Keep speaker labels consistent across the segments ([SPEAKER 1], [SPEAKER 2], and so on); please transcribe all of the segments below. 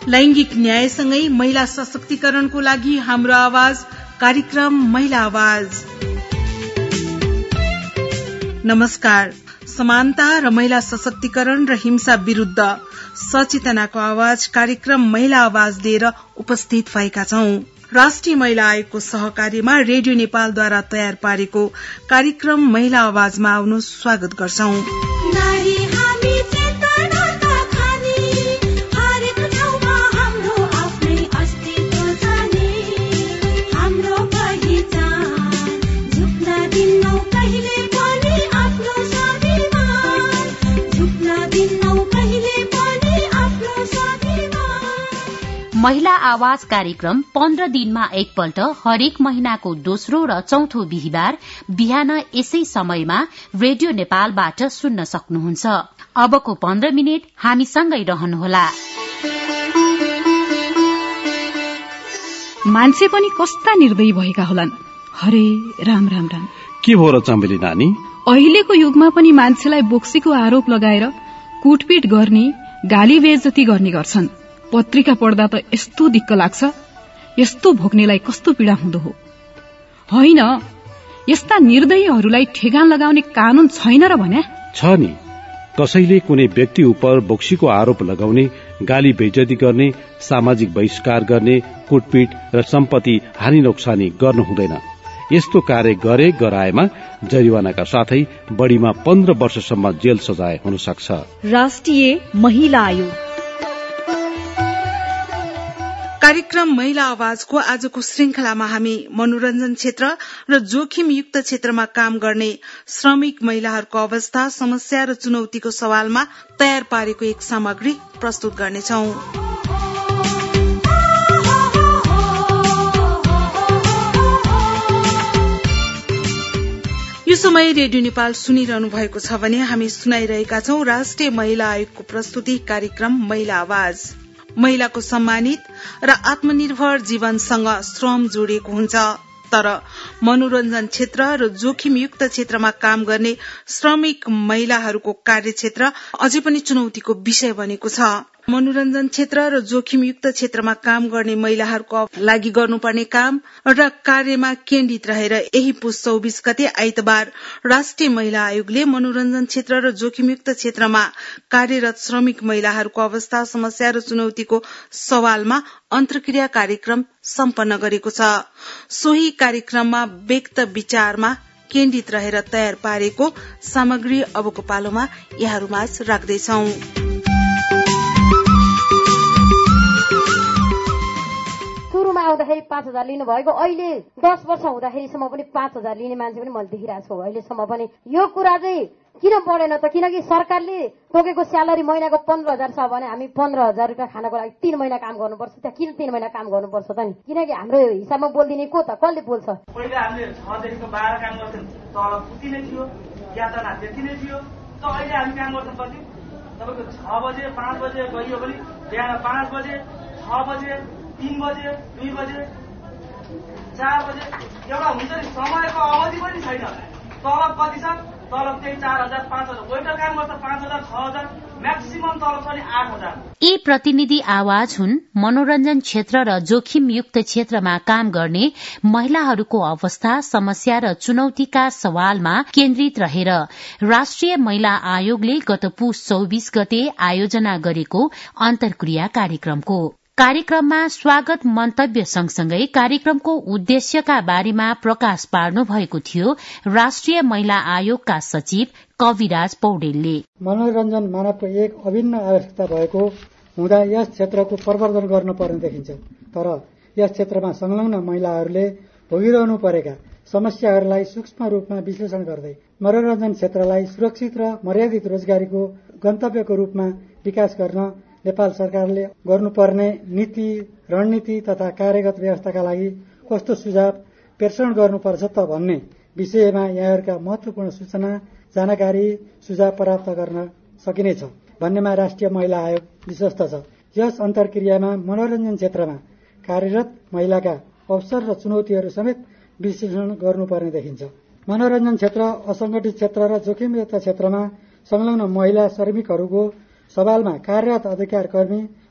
[SPEAKER 1] लैंगिक न्यायसँगै महिला सशक्तिकरणको लागि हाम्रो आवाज कार्यक्रम महिला आवाज। नमस्कार। समानता र महिला सशक्तिकरण र हिंसा विरूद्ध सचेतनाको आवाज कार्यक्रम महिला आवाज लिएर उपस्थित भएका छौं। राष्ट्रिय महिला आयोगको सहकार्यमा रेडियो नेपालद्वारा तयार पारेको कार्यक्रम महिला आवाजमा आउनु स्वागत गर्छौं।
[SPEAKER 2] महिला आवाज कार्यक्रम 15 दिनमा एकपल्ट हरेक महिनाको दोस्रो र चौथो बिहिबार बिहान यसै समयमा रेडियो नेपालबाट सुन्न सक्नुहुन्छ। अबको 15 मिनट हामीसँगै रहनुहोला।
[SPEAKER 3] मान्छे पनि कस्ता निर्दयी भएका होलान्। हरे राम राम राम।
[SPEAKER 4] के भयो र चम्बेली नानी?
[SPEAKER 3] अहिलेको युगमा पनि मान्छेलाई बोक्सीको आरोप लगाएर कुटपिट गर्ने, गाली बेइज्जती गर्ने गर्छन्। पत्रिका पढ्दा त यस्तो दिक्क लाग्छ, यस्तो भोग्नेलाई कस्तो पीड़ा हुँदो हो। होइन, यस्ता निर्दयीहरूलाई ठेगान लगाउने कानून छैन र भन्या?
[SPEAKER 4] छ नि। कसैले कुनै व्यक्ति उपर बोक्सीको आरोप लगाउने, गाली बेइज्जती गर्ने, सामाजिक बहिष्कार गर्ने, कुटपिट र सम्पत्ति हानि नोक्सानी गर्नु हुँदैन। यस्तो कार्य गराएमा जरिवानाका साथै बढ़ीमा 15 वर्षसम्म जेल सजाय हुन सक्छ।
[SPEAKER 5] राष्ट्रिय महिला आयोग
[SPEAKER 1] कार्यक्रम महिला आवाजको आजको श्रृंखलामा हामी मनोरञ्जन क्षेत्र र जोखिमयुक्त क्षेत्रमा काम गर्ने श्रमिक महिलाहरूको अवस्था, समस्या र चुनौतीको सवालमा तयार पारेको एक सामग्री प्रस्तुत गर्नेछौं। यो समय रेडियो नेपाल सुनिरहनु भएको छ भने हामी सुनाइरहेका छौं राष्ट्रिय महिला आयोगको प्रस्तुति कार्यक्रम महिला आवाज। महिलाको सम्मानित र आत्मनिर्भर जीवनसँग श्रम जोडिएको हुन्छ, तर मनोरञ्जन क्षेत्र र जोखिमयुक्त क्षेत्रमा काम गर्ने श्रमिक महिलाहरूको कार्यक्षेत्र अझै पनि चुनौतीको विषय बनेको छ। मनोरञ्जन क्षेत्र र जोखिमयुक्त क्षेत्रमा काम गर्ने महिलाहरूको लागि गर्नुपर्ने काम र कार्यमा केन्द्रित रहेर यही पुस 24 गते आइतबार राष्ट्रिय महिला आयोगले मनोरञ्जन क्षेत्र र जोखिमयुक्त क्षेत्रमा कार्यरत श्रमिक महिलाहरूको अवस्था, समस्या र चुनौतीको सवालमा अन्तर्क्रिया कार्यक्रम सम्पन्न गरेको छ। सोही कार्यक्रममा व्यक्त विचारमा केन्द्रित रहेर तयार पारेको सामग्री अबको पालोमा यहाँहरूमाझ राख्दैछौ।
[SPEAKER 6] सुरुमा आउँदाखेरि 5000 लिनु भएको, अहिले 10 वर्ष हुँदाखेरिसम्म पनि 5000 लिने मान्छे पनि मैले देखिरहेको छु। अहिलेसम्म पनि यो कुरा चाहिँ किन बढेन त? किनकि सरकारले तोकेको स्यालेरी महिनाको 15000 छ भने हामी 15000 रुपियाँ खानको लागि 3 महिना काम गर्नुपर्छ। त्यहाँ किन 3 महिना काम गर्नुपर्छ त नि? किनकि हाम्रो हिसाबमा बोल्दिने को त? कसले बोल्छ?
[SPEAKER 7] पहिला हामीले 6 देखिको 12 काम गर्थ्यौं, तलब उति नै थियो, यातना त्यति नै थियो। त अहिले हामी काम गर्छौं कति? तपाईको 6 बजे 5 बजे गइयो भने बिहान 5 बजे 6 बजे 3 बजे 2 बजे 4 बजे एउटा हुन्छ नि, समयको अवधि पनि छैन। तलब कति छ? तलब त्यही 4000 5000। वेटर काम गर्छ 5000 6000, म्याक्सिमम तलब छ नि 8000।
[SPEAKER 2] यी प्रतिनिधि आवाज हुन् मनोरञ्जन क्षेत्र र जोखिमयुक्त क्षेत्रमा काम गर्ने महिलाहरूको अवस्था, समस्या र चुनौतीका सवालमा केन्द्रित रहेर राष्ट्रिय महिला आयोगले गत पुस 24 गते आयोजना गरेको अन्तर्क्रिया कार्यक्रमको। कार्यक्रममा स्वागत मन्तव्य सँगसँगै कार्यक्रमको उद्देश्यका बारेमा प्रकाश पार्नु भएको थियो राष्ट्रिय महिला आयोगका सचिव कविराज पौडेलले।
[SPEAKER 8] मनोरञ्जन मानवको एक अभिन्न आवश्यकता भएको हुँदा यस क्षेत्रको प्रवर्धन गर्नुपर्ने देखिन्छ। तर यस क्षेत्रमा संलग्न महिलाहरूले भोगिरहनु परेका समस्याहरूलाई सूक्ष्म रूपमा विश्लेषण गर्दै मनोरञ्जन क्षेत्रलाई सुरक्षित र मर्यादित रोजगारीको गन्तव्यको रूपमा विकास गर्न नेपाल सरकारले गर्नुपर्ने नीति, रणनीति तथा कार्यगत व्यवस्थाका लागि कस्तो सुझाव प्रेषण गर्नुपर्छ त भन्ने विषयमा यहाँहरूका महत्वपूर्ण सूचना, जानकारी, सुझाव प्राप्त गर्न सकिनेछ भन्नेमा राष्ट्रिय महिला आयोग विश्वस्त छ। यस अन्तर्क्रियामा मनोरञ्जन क्षेत्रमा कार्यरत महिलाका अवसर र चुनौतीहरू समेत विश्लेषण गर्नुपर्ने देखिन्छ। मनोरञ्जन क्षेत्र, असंगठित क्षेत्र र जोखिमयुक्त क्षेत्रमा संलग्न महिला श्रमिकहरूको सवालमा कार्यरत अधिकार कर्मी,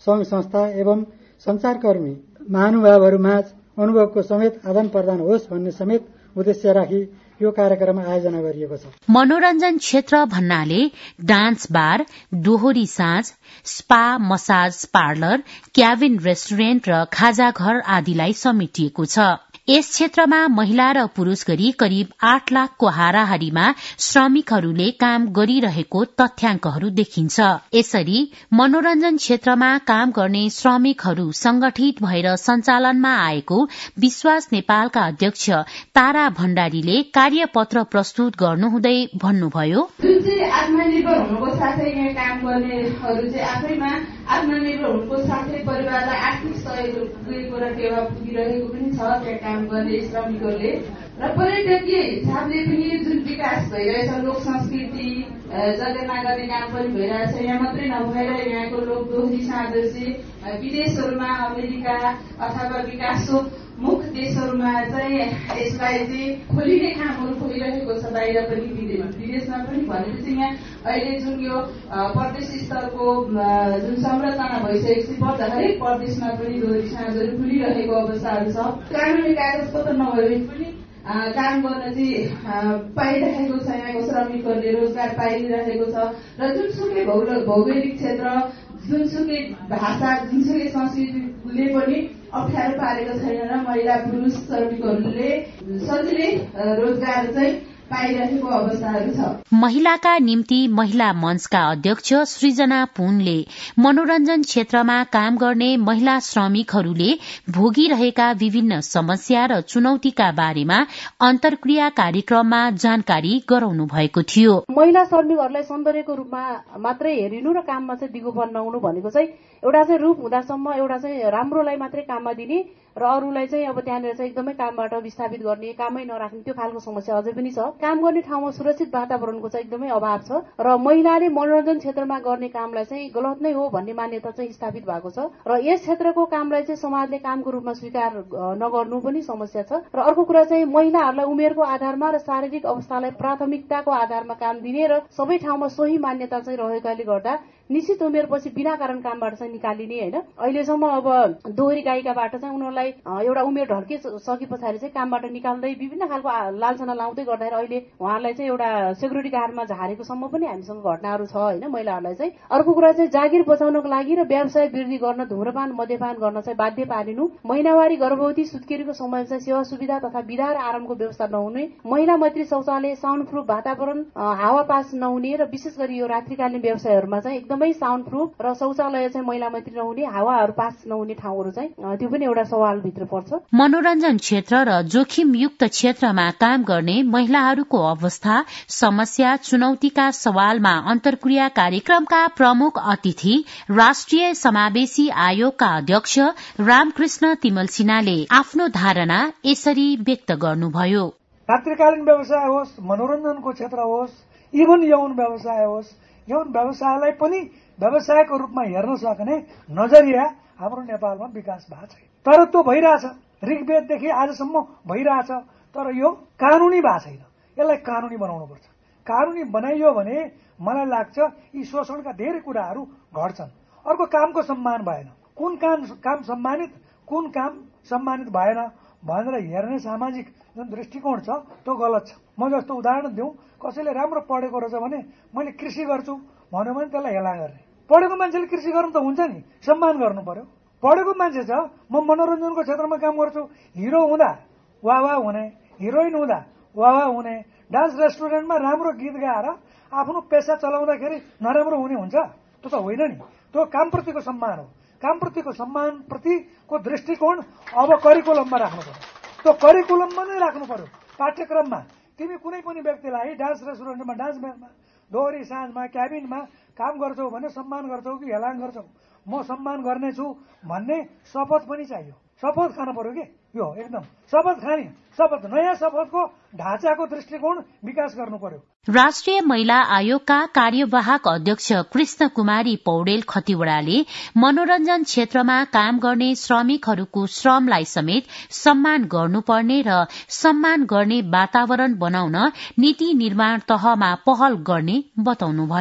[SPEAKER 8] संघ संस्था एवं संचारकर्मी महानुभावहरूमाझ अनुभवको समेत आदान प्रदान होस् भन्ने समेत उद्देश्य राखी यो कार्यक्रम आयोजना गरिएको छ।
[SPEAKER 2] मनोरञ्जन क्षेत्र भन्नाले डान्स बार, दोहोरी साँझ, spa, massage parlour, cabin restaurant र खाजा घर आदिलाई समेटिएको छ। यस क्षेत्रमा महिला र पुरूष गरी करिब 8 लाखको हाराहारीमा श्रमिकहरूले काम गरिरहेको तथ्याङ्कहरू देखिन्छ। यसरी मनोरञ्जन क्षेत्रमा काम गर्ने श्रमिकहरू संगठित भएर सञ्चालनमा आएको विश्वास नेपालका अध्यक्ष तारा भण्डारीले कार्यपत्र प्रस्तुत गर्नुहुँदै भन्नुभयो,
[SPEAKER 9] जुन चाहिँ आत्मनिर्भर हुनुको साथै यहाँ काम गर्नेहरू चाहिँ आफैमा आत्मनिर्भर हुनुको साथै परिवारलाई आर्थिक सहयोग पुगेको र टेवा पुगिरहेको पनि छ त्यहाँ काम गर्ने श्रमिकहरूले र पर्यटकीय हिसाबले पनि जुन विकास भइरहेछ, लोक संस्कृति जगेर्ना गर्ने काम पनि भइरहेछ। यहाँ मात्रै नभएर यहाँको लोक दोहोरी साँझ चाहिँ विदेशहरूमा अमेरिका अथवा विकासोन्मुख देशहरूमा चाहिँ यसलाई चाहिँ खोलिने कामहरू भइरहेको छ, बाहिर पनि विदेशमा पनि। भनेपछि यहाँ अहिले जुन यो प्रदेश स्तरको जुन संरचना भइसकेपछि हरेक प्रदेशमा पनि दोहोरी साँझहरू खुलिरहेको अवस्थाहरू छ। कानुनी कागजपत्र नभए पनि काम गर्न चाहिँ पाइरहेको छ, यहाँको श्रमिकहरूले रोजगार पाइरहेको छ र जुनसुकै भौगोलिक क्षेत्र, जुनसुकै भाषा, जुनसुकै संस्कृतिले पनि अप्ठ्यारो पारेको छैन र महिला पुरूष श्रमिकहरूले सजिलै रोजगार चाहिँ पाइरहेको अवस्थाहरू छ।
[SPEAKER 2] महिलाका निम्ति महिला मंचका अध्यक्ष सृजना पुनले मनोरञ्जन क्षेत्रमा काम गर्ने महिला श्रमिकहरूले भोगिरहेका विभिन्न समस्या र चुनौतीका बारेमा अन्तर्क्रिया कार्यक्रममा जानकारी गराउनु भएको थियो।
[SPEAKER 6] महिला श्रमिकहरूलाई सौन्दर्यको रूपमा मात्रै हेरिनु र काममा चाहिँ दिगोपन नहुनु भनेको चाहिँ एउटा चाहिँ रूप हुँदासम्म एउटा चाहिँ राम्रोलाई मात्रै काममा दिने र अरूलाई चाहिँ अब त्यहाँनिर चाहिँ एकदमै कामबाट विस्थापित गर्ने, कामै नराख्ने, त्यो खालको समस्या अझै पनि छ। काम गर्ने ठाउँमा सुरक्षित वातावरणको चाहिँ एकदमै अभाव छ र महिलाले मनोरञ्जन क्षेत्रमा गर्ने कामलाई चाहिँ गलत नै हो भन्ने मान्यता चाहिँ स्थापित भएको छ र यस क्षेत्रको कामलाई चाहिँ समाजले कामको रूपमा स्वीकार नगर्नु पनि समस्या छ। र अर्को कुरा चाहिँ महिलाहरूलाई उमेरको आधारमा र शारीरिक अवस्थालाई प्राथमिकताको आधारमा काम दिने र सबै ठाउँमा सोही मान्यता चाहिँ रहेकाले गर्दा निश्चित उमेरपछि बिना कारण कामबाट चाहिँ निकालिने होइन। अहिलेसम्म अब दोहोरी गायिकाबाट चाहिँ उनीहरूलाई एउटा उमेर ढल्किसके पछाडि चाहिँ कामबाट निकाल्दै विभिन्न खालको लालसना लाउँदै गर्दाखेरि अहिले उहाँहरूलाई चाहिँ एउटा सेक्युरिटी गार्डमा झारेकोसम्म पनि हामीसँग घटनाहरू छ होइन महिलाहरूलाई चाहिँ। अर्को कुरा चाहिँ जागिर बचाउनको लागि र व्यवसाय वृद्धि गर्न धुम्रपान मद्यपान गर्न चाहिँ बाध्य पारिनु, महिनावारी गर्भवती सुत्केरीको समय चाहिँ सेवा सुविधा तथा विधा र आरामको व्यवस्था नहुने, महिला मैत्री शौचालय, साउन्ड प्रुफ वातावरण, हावा पास नहुने र विशेष गरी यो रात्रिकालीन व्यवसायहरूमा चाहिँ एकदमै साउन्ड प्रुफ र शौचालय चाहिँ महिला मैत्री नहुने, हावाहरू पास नहुने ठाउँहरू चाहिँ त्यो पनि एउटा सवालभित्र पर्छ।
[SPEAKER 2] मनोरञ्जन क्षेत्र र जोखिमयुक्त क्षेत्रमा काम गर्ने महिलाहरूको अवस्था, समस्या, चुनौतीका सवालमा अन्तर्क्रिया कार्यक्रमका प्रमुख अतिथि राष्ट्रिय समावेशी आयोगका अध्यक्ष रामकृष्ण तिमल सिन्हाले आफ्नो धारणा यसरी व्यक्त गर्नुभयो।
[SPEAKER 10] रात्रिकालीन व्यवसाय होस्, मनोरञ्जनको क्षेत्र होस्, इभन यौन व्यवसाय होस्, यौन व्यवसायलाई पनि व्यवसायको रूपमा हेर्न सक्ने नजरिया हाम्रो नेपालमा विकास भएको छैन। तर त्यो भइरहेछ, ऋग्वेददेखि आजसम्म भइरहेछ, तर यो कानूनी भएको छैन। यसलाई कानूनी बनाउनु पर्छ। कानूनी बनाइयो भने मलाई लाग्छ यी शोषणका धेरै कुराहरू घट्छन्। अर्को कामको सम्मान भएन, कुन काम सम्मानित, कुन काम सम्मानित भएन भनेर हेर्ने सामाजिक जुन दृष्टिकोण छ त्यो गलत छ। म जस्तो उदाहरण दिउँ, कसैले राम्रो पढेको रहेछ भने मैले कृषि गर्छु भन्यो भने त्यसलाई हेला गर्ने। पढेको मान्छेले कृषि गर्नु त हुन्छ नि, सम्मान गर्नु पर्यो। पढेको मान्छे छ, म मनोरञ्जनको क्षेत्रमा काम गर्छु, हिरो हुँदा वाह हुने, हिरोइन हुँदा वाह हुने, डान्स रेस्टुरेन्टमा राम्रो गीत गाएर आफ्नो पेसा चलाउँदाखेरि नराम्रो हुने हुन्छ? त्यो त होइन नि। त्यो कामप्रतिको सम्मान हो। कामप्रतिको सम्मान प्रतिको दृष्टिकोण अब करिकुलममा राख्नु पर्यो। त्यो करिकुलममा नै राख्नु पर्यो। पाठ्यक्रममा तिमी कुनै पनि व्यक्तिलाई डान्स रेस्टुरेन्टमा, डान्स ब्यान्डमा, दोहोरी साँझमा, क्याबिनमा काम गर्छौ भने सम्मान गर्छौ कि हेलाङ गर्छौ? म सम्मान गर्नेछु भन्ने शपथ पनि चाहियो। शपथ खान पर्यो कि यो एकदम शपथ खाने, शपथ नयाँ शपथको ढाँचाको दृष्टिकोण विकास गर्नु पर्यो।
[SPEAKER 2] राष्ट्रिय महिला आयोगका कार्यवाहक अध्यक्ष कृष्ण कुमारी पौडेल खतिवड़ाले मनोरञ्जन क्षेत्रमा काम गर्ने श्रमिकहरूको श्रमलाई समेत सम्मान गर्नुपर्ने र सम्मान गर्ने वातावरण बनाउन नीति निर्माण तहमा पहल गर्ने बताउनुभयो।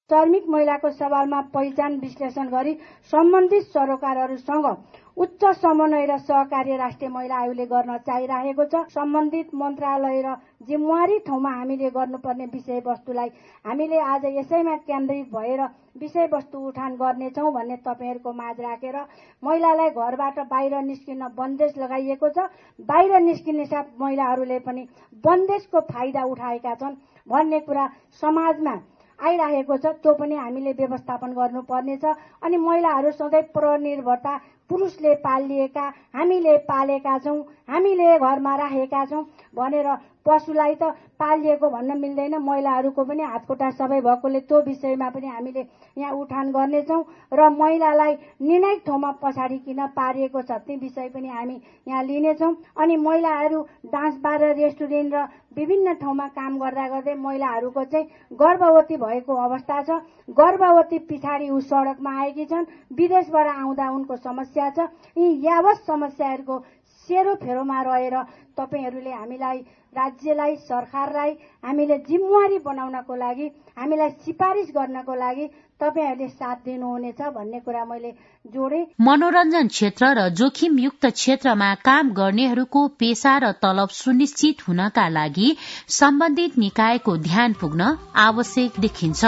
[SPEAKER 6] श्रमिक महिलाको सवालमा पहिचान विश्लेषण गरी सम्बन्धित सरोकारहरूसँग उच्च समन्वय र सहकार्य राष्ट्रिय महिला आयोगले गर्न चाहिरहेको छ। सम्बन्धित मन्त्रालय र जिम्मेवारी ठाउँमा हामीले गर्नुपर्ने विषयवस्तुलाई हामीले आज यसैमा केन्द्रित भएर विषयवस्तु उठान गर्नेछौँ भन्ने तपाईहरूको माझ राखेर महिलालाई घरबाट बाहिर निस्किन बन्देज लगाइएको छ। बाहिर निस्किने साथ महिलाहरूले पनि बन्देजको फाइदा उठाएका छन् भन्ने कुरा समाजमा आइरहेको छ। त्यो पनि हामीले व्यवस्थापन गर्नुपर्नेछ। अनि महिलाहरू सधैँ परनिर्भरता पुरुषले पालिएका, हामीले पालेका छौँ, हामीले घरमा राखेका छौँ भनेर पशुलाई त पालिएको भन्न मिल्दैन। महिलाहरूको पनि हातखुट्टा सबै भएकोले त्यो विषयमा पनि हामीले यहाँ उठान गर्नेछौँ र महिलालाई निर्णायक ठाउँमा पछाडि किन पारिएको छ ती विषय पनि हामी यहाँ लिनेछौँ। अनि महिलाहरू डान्स बार, रेस्टुरेन्ट र विभिन्न ठाउँमा काम गर्दा गर्दै महिलाहरूको चाहिँ गर्भवती भएको अवस्था छ। गर्भवती पछाडि ऊ सडकमा आएकी छन्, विदेशबाट आउँदा उनको समस्या छ। यी यावत समस्याहरूको सेरोफेरोमा रहेर तपाईहरूले हामीलाई, राज्यलाई, सरकारलाई हामीले जिम्मेवारी बनाउनको लागि, हामीलाई सिफारिस गर्नको लागि तपाईहरूले साथ दिनुहुनेछ भन्ने कुरा मैले जोडे।
[SPEAKER 2] मनोरञ्जन क्षेत्र र जोखिमयुक्त क्षेत्रमा काम गर्नेहरूको पेशा र तलब सुनिश्चित हुनका लागि सम्बन्धित निकायको ध्यान पुग्न आवश्यक देखिन्छ।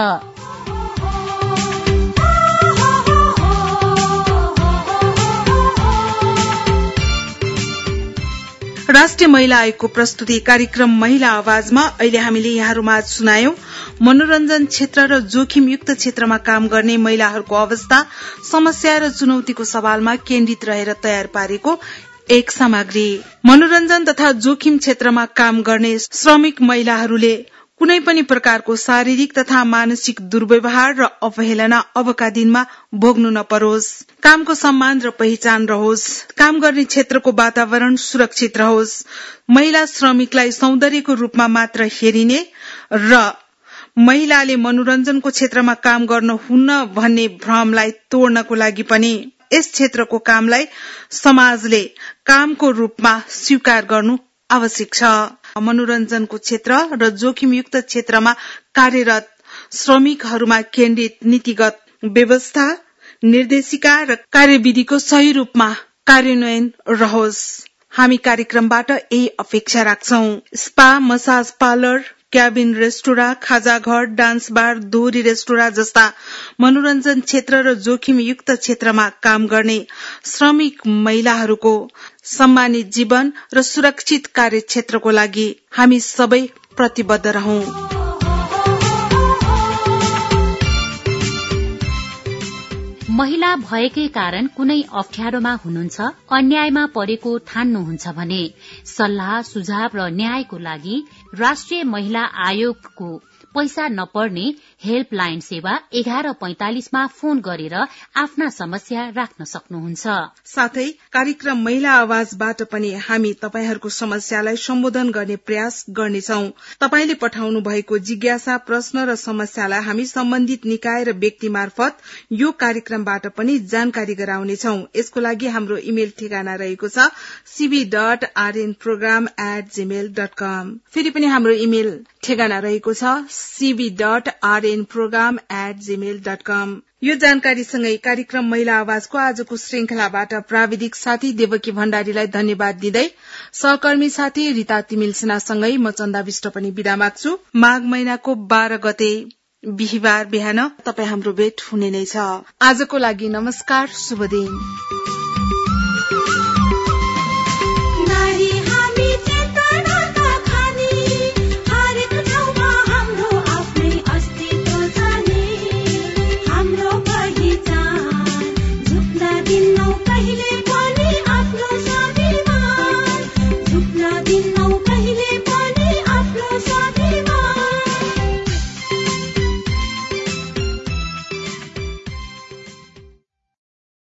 [SPEAKER 1] राष्ट्रिय महिला आयोगको प्रस्तुति कार्यक्रम महिला आवाजमा अहिले हामीले यहाँहरूमाझ सुनायौं मनोरञ्जन क्षेत्र र जोखिमयुक्त क्षेत्रमा काम गर्ने महिलाहरूको अवस्था, समस्या र चुनौतीको सवालमा केन्द्रित रहेर तयार पारेको एक सामग्री। मनोरञ्जन तथा जोखिम क्षेत्रमा काम गर्ने श्रमिक महिलाहरूले कुनै पनि प्रकारको शारीरिक तथा मानसिक दुर्व्यवहार र अवहेलना अबका दिनमा भोग्नु नपरोस्। कामको सम्मान र पहिचान रहोस्। काम गर्ने क्षेत्रको वातावरण सुरक्षित रहोस्। महिला श्रमिकलाई सौन्दर्यको रूपमा मात्र हेरिने र महिलाले मनोरञ्जनको क्षेत्रमा काम गर्नुहुन्न भन्ने भ्रमलाई तोड्नको लागि पनि यस क्षेत्रको कामलाई समाजले कामको रूपमा स्वीकार गर्नु आवश्यक छ। मनोरञ्जनको क्षेत्र र जोखिमयुक्त क्षेत्रमा कार्यरत श्रमिकहरूमा केन्द्रित नीतिगत व्यवस्था, निर्देशिका र कार्यविधिको सही रूपमा कार्यान्वयन रहोस्। हामी कार्यक्रमबाट यही अपेक्षा राख्छौं। Spa, massage parlour, cabin restaurant, खाजाघर, डान्स बार, दोहोरी रेस्टुराँ जस्ता मनोरञ्जन क्षेत्र र जोखिमयुक्त क्षेत्रमा काम गर्ने श्रमिक महिलाहरूको सम्मानित जीवन र सुरक्षित कार्यक्षेत्रको लागि हामी सबै प्रतिबद्ध रहौं।
[SPEAKER 2] महिला भएकै कारण कुनै अप्ठ्यारोमा हुनुहुन्छ, अन्यायमा परेको ठान्नुहुन्छ भने सल्लाह, सुझाव र न्यायको लागि राष्ट्रिय महिला आयोगको पैसा नपर्ने हेल्पलाइन सेवा 1145 मा फोन गरेर आफ्ना समस्या राख्न सक्नुहुन्छ।
[SPEAKER 1] साथै कार्यक्रम महिला आवाजबाट पनि हामी तपाईहरूको समस्यालाई सम्बोधन गर्ने प्रयास गर्नेछौं। तपाईले पठाउनु भएको जिज्ञासा, प्रश्न र समस्यालाई हामी सम्बन्धित निकाय र व्यक्ति मार्फत यो कार्यक्रमबाट पनि जानकारी गराउनेछौं। यसको लागि हाम्रो इमेल ठेगाना रहेको छ cv.rnprogram@gmail.com। फेरि पनि हाम्रो इमेल ठेगाना रहेको छ cv.rnprogram@gmail.com। यो जानकारीसँगै कार्यक्रम महिला आवाजको आजको श्रृंखलाबाट प्राविधिक साथी देवकी भण्डारीलाई धन्यवाद दिँदै सहकर्मी साथी रिता तिमिलसेनासँगै म चन्दा विष्ट पनि बिदा माग्छु। माघ महिनाको 12 गते बिहिबार बिहान तपाई हाम्रो भेट हुने नै छ। आजको लागि नमस्कार, शुभ दिन।